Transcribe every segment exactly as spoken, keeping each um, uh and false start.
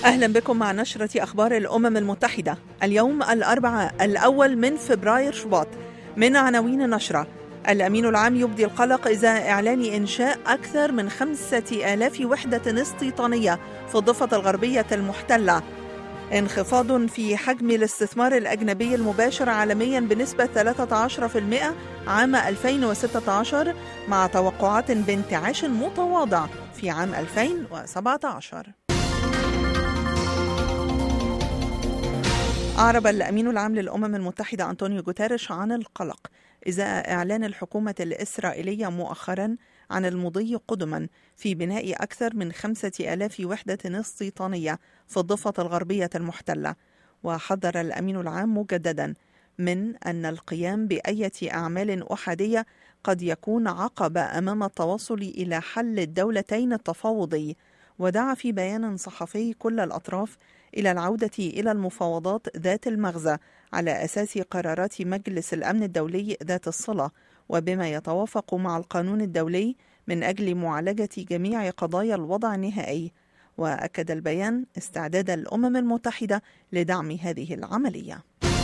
أهلا بكم مع نشرة أخبار الأمم المتحدة. اليوم الأربعاء الأول من فبراير شباط. من عناوين النشرة: الأمين العام يبدي القلق إزاء إعلان إنشاء أكثر من خمسة آلاف وحدة استيطانية في الضفة الغربية المحتلة. انخفاض في حجم الاستثمار الأجنبي المباشر عالميا بنسبة ثلاثة عشر بالمئة عام ألفين وستة عشر، مع توقعات بانتعاش متواضع في عام ألفين وسبعة عشر. أعرب الأمين العام للأمم المتحدة أنطونيو غوتيريش عن القلق إزاء إعلان الحكومة الإسرائيلية مؤخرا عن المضي قدما في بناء أكثر من خمسة آلاف وحدة استيطانية في الضفة الغربية المحتلة. وحذر الأمين العام مجددا من أن القيام بأية أعمال أحادية قد يكون عقبة أمام التوصل إلى حل الدولتين التفاوضي، ودعا في بيان صحفي كل الأطراف إلى العودة إلى المفاوضات ذات المغزى على أساس قرارات مجلس الأمن الدولي ذات الصلة، وبما يتوافق مع القانون الدولي من أجل معالجة جميع قضايا الوضع النهائي. وأكد البيان استعداد الأمم المتحدة لدعم هذه العملية.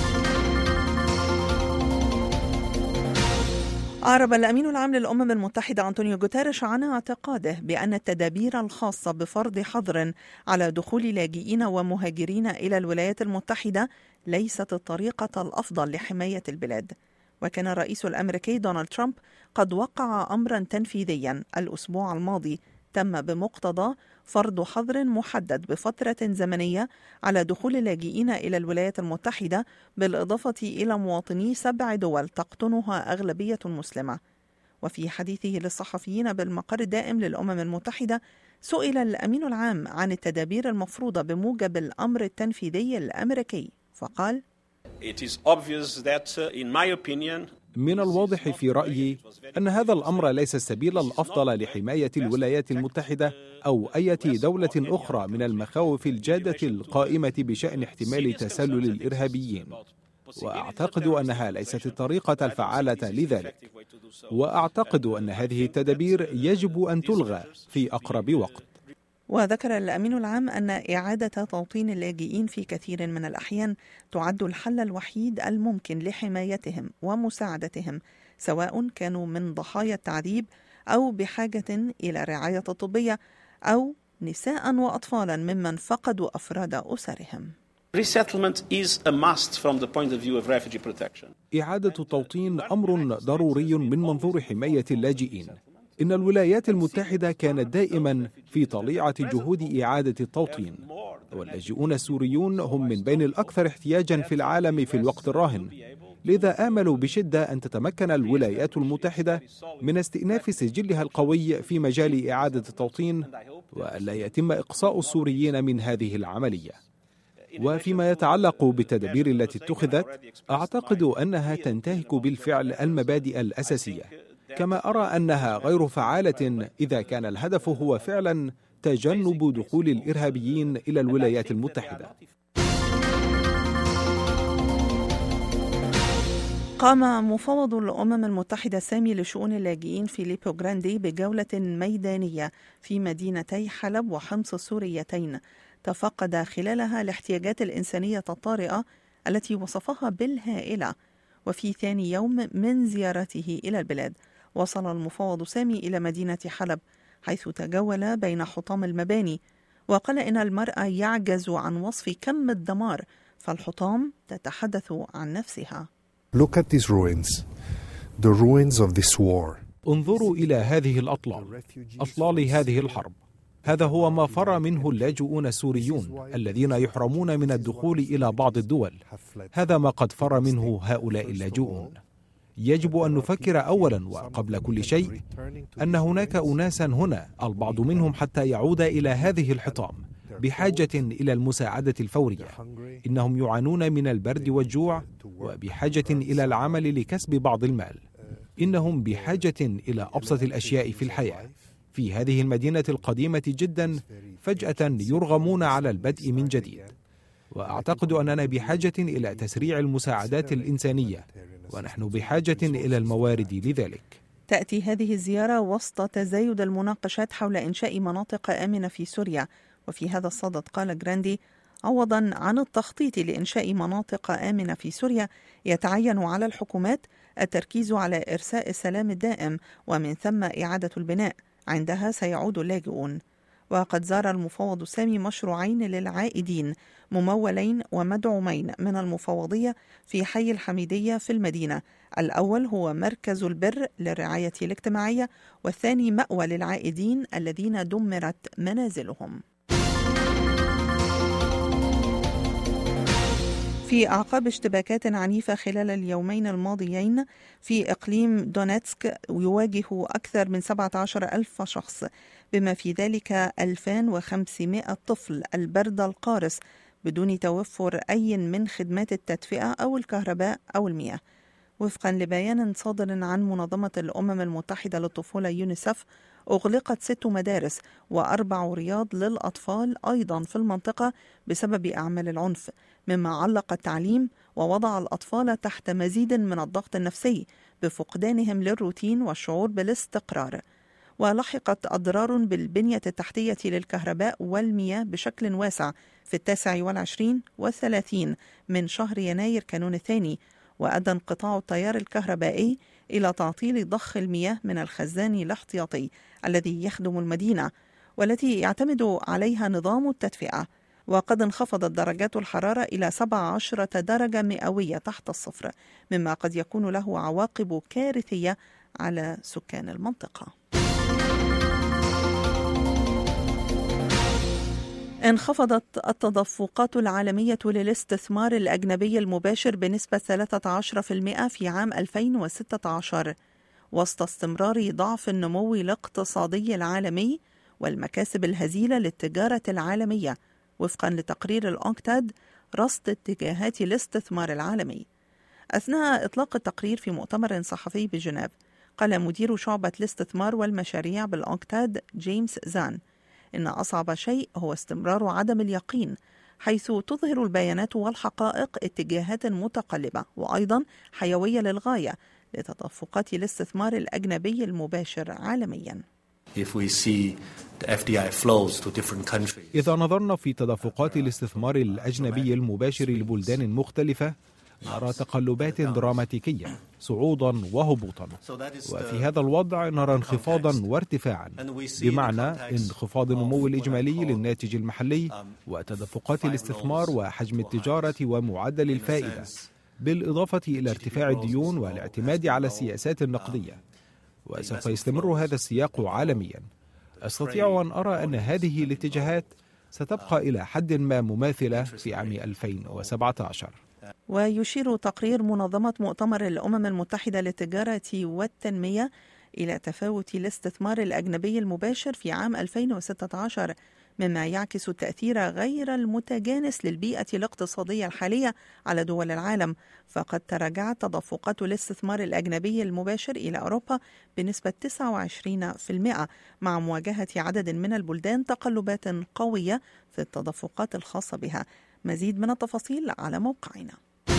أعرب الأمين العام للأمم المتحدة أنطونيو غوتيريش عن اعتقاده بأن التدابير الخاصة بفرض حظر على دخول لاجئين ومهاجرين إلى الولايات المتحدة ليست الطريقة الأفضل لحماية البلاد. وكان الرئيس الأمريكي دونالد ترامب قد وقع أمرا تنفيذيا الأسبوع الماضي تم بمقتضى فرض حظر محدد بفترة زمنية على دخول اللاجئين إلى الولايات المتحدة، بالإضافة إلى مواطني سبع دول تقطنها أغلبية مسلمة. وفي حديثه للصحفيين بالمقر الدائم للأمم المتحدة، سئل الأمين العام عن التدابير المفروضة بموجب الأمر التنفيذي الأمريكي، فقال: It is obvious that, in my opinion, من الواضح في رأيي أن هذا الأمر ليس السبيل الأفضل لحماية الولايات المتحدة أو أي دولة أخرى من المخاوف الجادة القائمة بشأن احتمال تسلل الإرهابيين، وأعتقد أنها ليست الطريقة الفعالة لذلك، وأعتقد أن هذه التدابير يجب أن تلغى في أقرب وقت. وذكر الأمين العام أن إعادة توطين اللاجئين في كثير من الأحيان تعد الحل الوحيد الممكن لحمايتهم ومساعدتهم، سواء كانوا من ضحايا التعذيب أو بحاجة إلى رعاية طبية أو نساء وأطفالا ممن فقدوا أفراد أسرهم. إعادة التوطين أمر ضروري من منظور حماية اللاجئين. إن الولايات المتحدة كانت دائما في طليعة جهود إعادة التوطين، واللاجئون السوريون هم من بين الأكثر احتياجا في العالم في الوقت الراهن، لذا آمل بشدة أن تتمكن الولايات المتحدة من استئناف سجلها القوي في مجال إعادة التوطين، وألا يتم إقصاء السوريين من هذه العملية. وفيما يتعلق بالتدابير التي اتخذت، أعتقد أنها تنتهك بالفعل المبادئ الأساسية، كما أرى أنها غير فعالة إذا كان الهدف هو فعلا تجنب دخول الإرهابيين إلى الولايات المتحدة. قام مفوض الأمم المتحدة السامي لشؤون اللاجئين فيليبو غراندي بجولة ميدانية في مدينتي حلب وحمص السوريتين، تفقد خلالها الاحتياجات الإنسانية الطارئة التي وصفها بالهائلة. وفي ثاني يوم من زيارته إلى البلاد، وصل المفوض سامي إلى مدينة حلب، حيث تجول بين حطام المباني، وقال إن المرء يعجز عن وصف كم الدمار، فالحطام تتحدث عن نفسها. Look at these ruins, the ruins of this war. انظروا إلى هذه الأطلال، أطلال هذه الحرب. هذا هو ما فر منه اللاجئون السوريون الذين يحرمون من الدخول إلى بعض الدول. هذا ما قد فر منه هؤلاء اللاجئون. يجب أن نفكر أولا وقبل كل شيء أن هناك أناسا هنا، البعض منهم حتى يعود إلى هذه الحطام بحاجة إلى المساعدة الفورية. إنهم يعانون من البرد والجوع وبحاجة إلى العمل لكسب بعض المال. إنهم بحاجة إلى أبسط الأشياء في الحياة. في هذه المدينة القديمة جدا فجأة يرغمون على البدء من جديد. وأعتقد أننا بحاجة إلى تسريع المساعدات الإنسانية، ونحن بحاجة إلى الموارد لذلك. تأتي هذه الزيارة وسط تزايد المناقشات حول إنشاء مناطق آمنة في سوريا، وفي هذا الصدد قال جراندي: عوضا عن التخطيط لإنشاء مناطق آمنة في سوريا، يتعين على الحكومات التركيز على إرساء السلام الدائم ومن ثم إعادة البناء، عندها سيعود اللاجئون. وقد زار المفوض السامي مشروعين للعائدين ممولين ومدعومين من المفوضية في حي الحميدية في المدينة. الأول هو مركز البر للرعاية الاجتماعية، والثاني مأوى للعائدين الذين دمرت منازلهم. في أعقاب اشتباكات عنيفة خلال اليومين الماضيين في إقليم دونيتسك، يواجه أكثر من سبعة عشر ألف شخص بما في ذلك ألفين وخمسمائة طفل البرد القارس بدون توفر أي من خدمات التدفئة أو الكهرباء أو المياه. وفقا لبيان صادر عن منظمة الأمم المتحدة للطفولة يونيسف، أغلقت ست مدارس وأربع رياض للأطفال أيضا في المنطقة بسبب أعمال العنف، مما علق التعليم ووضع الأطفال تحت مزيد من الضغط النفسي بفقدانهم للروتين والشعور بالاستقرار. ولحقت أضرار بالبنية التحتية للكهرباء والمياه بشكل واسع في التاسع والعشرين والثلاثين من شهر يناير كانون الثاني، وأدى انقطاع التيار الكهربائي إلى تعطيل ضخ المياه من الخزان الاحتياطي الذي يخدم المدينة والتي يعتمد عليها نظام التدفئة. وقد انخفضت درجات الحرارة إلى سبعة عشر درجة مئوية تحت الصفر، مما قد يكون له عواقب كارثية على سكان المنطقة. انخفضت التدفقات العالمية للاستثمار الأجنبي المباشر بنسبة ثلاثة عشر بالمئة في عام ألفين وستة عشر، وسط استمرار ضعف النمو الاقتصادي العالمي والمكاسب الهزيلة للتجارة العالمية، وفقا لتقرير الأونكتاد رصد اتجاهات الاستثمار العالمي. أثناء إطلاق التقرير في مؤتمر صحفي بجنيف، قال مدير شعبة الاستثمار والمشاريع بالأونكتاد جيمس زان إن أصعب شيء هو استمرار عدم اليقين، حيث تظهر البيانات والحقائق اتجاهات متقلبة وأيضا حيوية للغاية لتدفقات الاستثمار الأجنبي المباشر عالميا. إذا نظرنا في تدفقات الاستثمار الأجنبي المباشر لبلدان مختلفة، نرى تقلبات دراماتيكية، صعودا وهبوطا، وفي هذا الوضع نرى انخفاضا وارتفاعا، بمعنى انخفاض النمو الإجمالي للناتج المحلي وتدفقات الاستثمار وحجم التجارة ومعدل الفائدة، بالإضافة إلى ارتفاع الديون والاعتماد على السياسات النقدية. وسوف يستمر هذا السياق عالميا. أستطيع أن أرى أن هذه الاتجاهات ستبقى إلى حد ما مماثلة في عام ألفين وسبعة عشر. ويشير تقرير منظمة مؤتمر الأمم المتحدة للتجارة والتنمية إلى تفاوت الاستثمار الأجنبي المباشر في عام ألفين وستة عشر، مما يعكس التأثير غير المتجانس للبيئة الاقتصادية الحالية على دول العالم. فقد تراجعت تدفقات الاستثمار الأجنبي المباشر إلى أوروبا بنسبة تسعة وعشرين بالمئة، مع مواجهة عدد من البلدان تقلبات قوية في التدفقات الخاصة بها. مزيد من التفاصيل على موقعنا.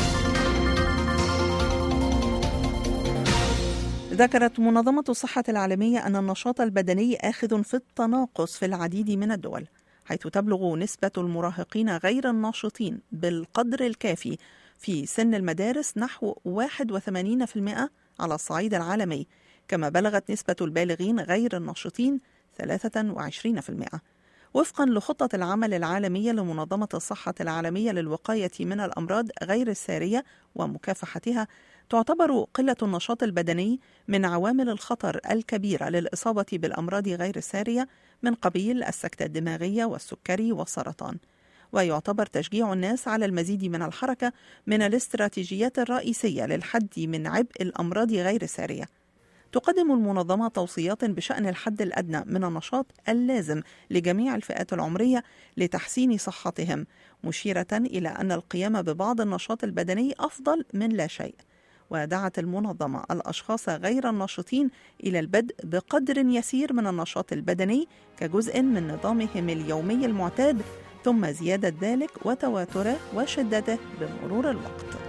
ذكرت منظمة الصحة العالمية أن النشاط البدني آخذ في التناقص في العديد من الدول، حيث تبلغ نسبة المراهقين غير الناشطين بالقدر الكافي في سن المدارس نحو واحد وثمانين بالمئة على الصعيد العالمي، كما بلغت نسبة البالغين غير الناشطين ثلاثة وعشرين بالمئة. وفقا لخطة العمل العالمية لمنظمة الصحة العالمية للوقاية من الأمراض غير السارية ومكافحتها، تعتبر قلة النشاط البدني من عوامل الخطر الكبيرة للإصابة بالأمراض غير السارية من قبيل السكتة الدماغية والسكري والسرطان. ويعتبر تشجيع الناس على المزيد من الحركة من الاستراتيجيات الرئيسية للحد من عبء الأمراض غير السارية. تقدم المنظمة توصيات بشأن الحد الأدنى من النشاط اللازم لجميع الفئات العمرية لتحسين صحتهم، مشيرة إلى أن القيام ببعض النشاط البدني أفضل من لا شيء. ودعت المنظمة الأشخاص غير الناشطين إلى البدء بقدر يسير من النشاط البدني كجزء من نظامهم اليومي المعتاد، ثم زيادة ذلك وتواتره وشدته بمرور الوقت.